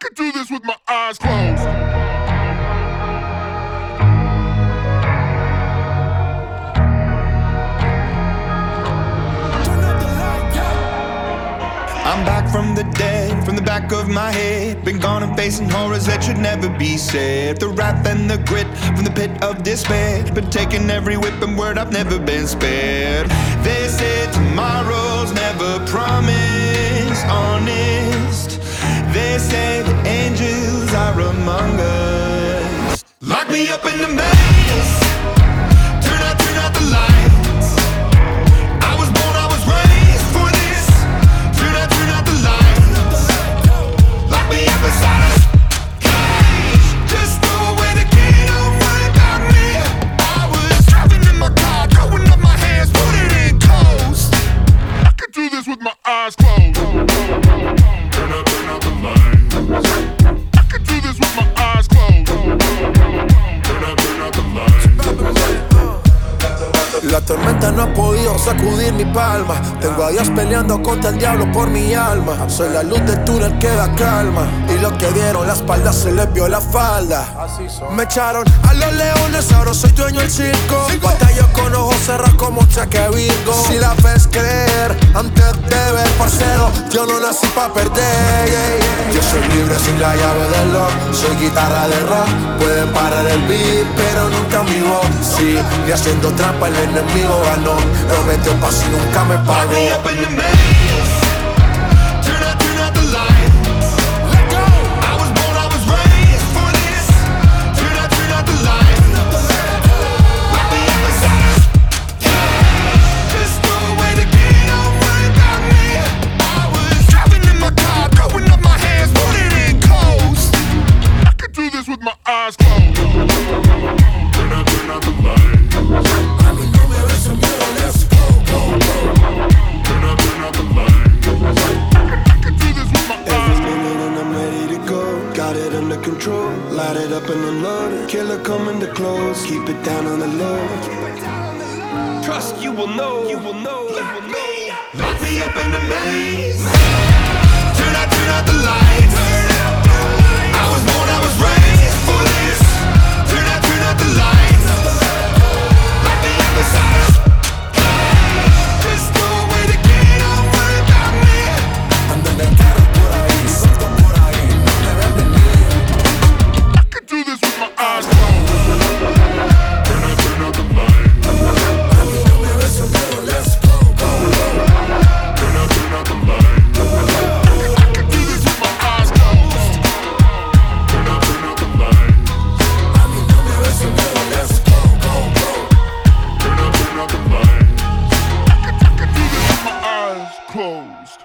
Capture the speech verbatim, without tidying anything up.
could do this with my eyes closed. I'm back from the dead, from the back of my head. Been gone and facing horrors that should never be said. The wrath and the grit from the pit of despair. Been taking every whip and word, I've never been spared. They said tomorrow's never promised, honest. They say the angels are among us. Lock me up in the maze. Turn out, turn out the lights. I was born, I was raised for this. Turn out, turn out the lights. Lock me up inside a cage. Just throw away the key, don't worry about me. I was driving in my car, throwing up my hands, put it in coast. I could do this with my eyes closed. Turn out, turn out the lights. I could do this with my eyes closed. Turn out, turn out the lights. La tormenta no ha podido sacudir mi palma. Tengo a Dios peleando contra el diablo por mi alma. Soy la luz del túnel que da calma. Y los que dieron la espalda se les vio la falda. Me echaron a los leones, ahora soy dueño del circo. Batallo con ojos cerrados como Chaque Virgo. Si la ves creer antes de ver, parcero, yo no nací pa' perder, yeah, yeah. Yo soy libre sin la llave del lock. Soy guitarra de rock. Pueden parar el beat, pero nunca mi voz. Sí, y haciendo trampa el enemigo ganó. Prometió paz y nunca me pagó. Lock me up in the maze. Turn out, turn out the lights. Let go. I was born, I was raised for this. Turn out, turn out the lights. Lock me up inside a cage. Just throw away the key, don't worry about me. I was driving in my car, throwing up my hands, put it in coast. I could do this with my eyes closed. Turn out, turn out the lights. Control, light it up and unload it. Killer coming to close, keep it down on the low. Trust you will know, you will know, you will know. Lock me up in the maze. Turn out, turn out the lights. I was born, I was raised for this. Turn out, turn out the lights. Lock me up inside a cage. Just throw away the key, don't worry about me. Andan de carro por ahí, suelto por ahí, no me ven venir. I could do this with my eyes closed. Turn out, turn out the lights. A mí no me ves soltero, let's go, go, go. Turn out, turn out the lights. I could do this with my eyes closed. Turn out, turn out the lights. A mí no me ves soltero, let's go, go, go. Turn out, turn out the lights. I could do this with my eyes closed.